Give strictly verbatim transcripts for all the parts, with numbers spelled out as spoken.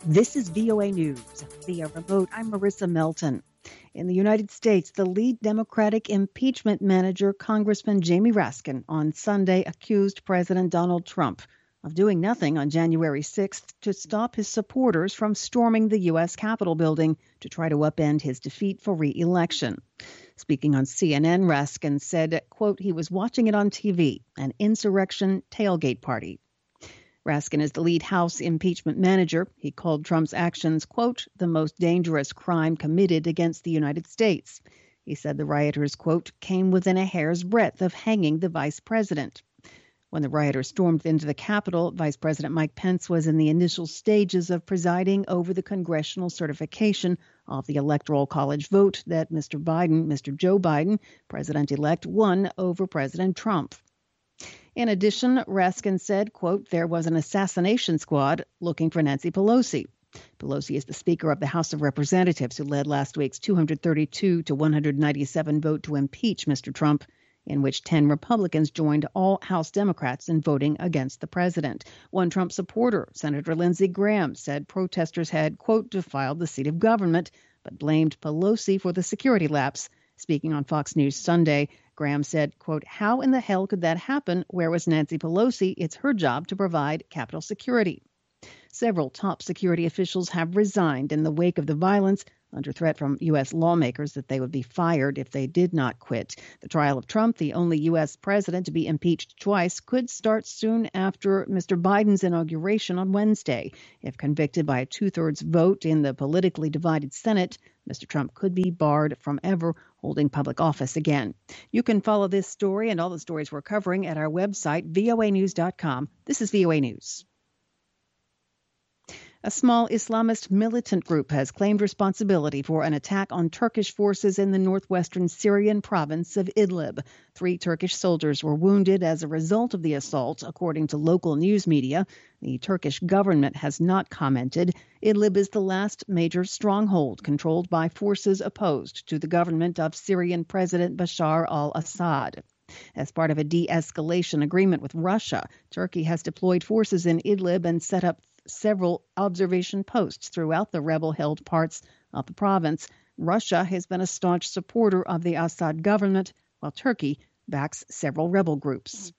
This is V O A News. Via remote, I'm Marissa Melton. In the United States, the lead Democratic impeachment manager, Congressman Jamie Raskin, on Sunday accused President Donald Trump of doing nothing on January sixth to stop his supporters from storming the U S Capitol building to try to upend his defeat for re-election. Speaking on C N N, Raskin said, quote, he was watching it on T V, an insurrection tailgate party. Raskin is the lead House impeachment manager. He called Trump's actions, quote, the most dangerous crime committed against the United States. He said the rioters, quote, came within a hair's breadth of hanging the vice president. When the rioters stormed into the Capitol, Vice President Mike Pence was in the initial stages of presiding over the congressional certification of the Electoral College vote that Mister Biden, Mister Joe Biden, President-elect, won over President Trump. In addition, Raskin said, quote, there was an assassination squad looking for Nancy Pelosi. Pelosi is the Speaker of the House of Representatives who led last week's two hundred thirty-two to one hundred ninety-seven vote to impeach Mister Trump, in which ten Republicans joined all House Democrats in voting against the president. One Trump supporter, Senator Lindsey Graham, said protesters had, quote, defiled the seat of government, but blamed Pelosi for the security lapse. Speaking on Fox News Sunday, Graham said, quote, how in the hell could that happen? Where was Nancy Pelosi? It's her job to provide Capitol security. Several top security officials have resigned in the wake of the violence, under threat from U S lawmakers that they would be fired if they did not quit. The trial of Trump, the only U S president to be impeached twice, could start soon after Mister Biden's inauguration on Wednesday. If convicted by a two-thirds vote in the politically divided Senate, Mister Trump could be barred from ever holding public office again. You can follow this story and all the stories we're covering at our website, V O A news dot com. This is V O A News. A small Islamist militant group has claimed responsibility for an attack on Turkish forces in the northwestern Syrian province of Idlib. Three Turkish soldiers were wounded as a result of the assault, according to local news media. The Turkish government has not commented. Idlib is the last major stronghold controlled by forces opposed to the government of Syrian President Bashar al-Assad. As part of a de-escalation agreement with Russia, Turkey has deployed forces in Idlib and set up several observation posts throughout the rebel-held parts of the province. Russia has been a staunch supporter of the Assad government, while Turkey backs several rebel groups.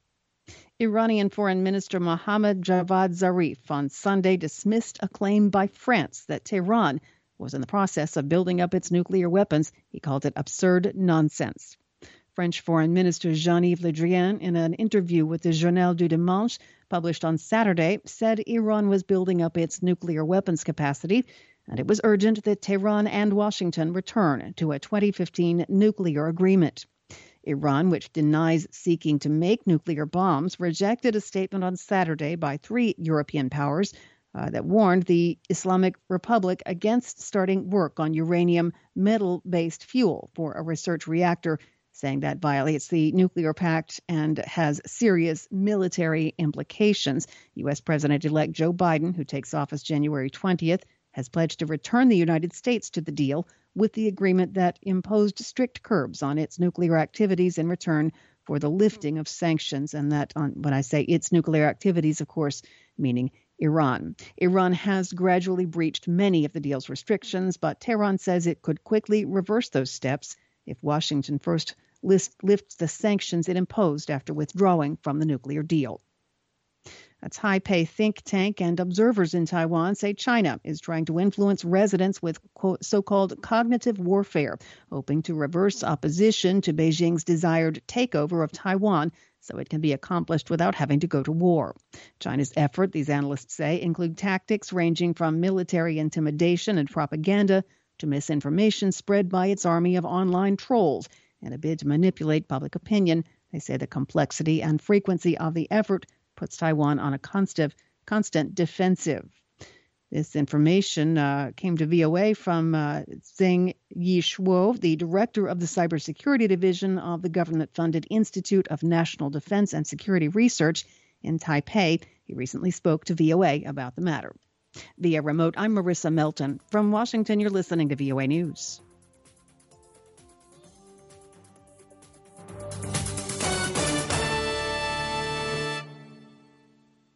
Iranian Foreign Minister Mohammad Javad Zarif on Sunday dismissed a claim by France that Tehran was in the process of building up its nuclear weapons. He called it absurd nonsense. French Foreign Minister Jean-Yves Le Drian, in an interview with the Journal du Dimanche, published on Saturday, said Iran was building up its nuclear weapons capacity, and it was urgent that Tehran and Washington return to a twenty fifteen nuclear agreement. Iran, which denies seeking to make nuclear bombs, rejected a statement on Saturday by three European powers uh, that warned the Islamic Republic against starting work on uranium metal-based fuel for a research reactor, saying that violates the nuclear pact and has serious military implications. U S. President-elect Joe Biden, who takes office January twentieth, has pledged to return the United States to the deal with the agreement that imposed strict curbs on its nuclear activities in return for the lifting of sanctions. And that, on, when I say its nuclear activities, of course, meaning Iran. Iran has gradually breached many of the deal's restrictions, but Tehran says it could quickly reverse those steps if Washington first list, lifts the sanctions it imposed after withdrawing from the nuclear deal. A Taipei think tank and observers in Taiwan say China is trying to influence residents with quote, so-called cognitive warfare, hoping to reverse opposition to Beijing's desired takeover of Taiwan so it can be accomplished without having to go to war. China's effort, these analysts say, include tactics ranging from military intimidation and propaganda to misinformation spread by its army of online trolls in a bid to manipulate public opinion. They say the complexity and frequency of the effort puts Taiwan on a constant, constant defensive. This information uh, came to V O A from uh, Zheng Yishuo, the director of the cybersecurity division of the government-funded Institute of National Defense and Security Research in Taipei. He recently spoke to V O A about the matter. Via remote, I'm Marissa Melton. From Washington, you're listening to V O A News.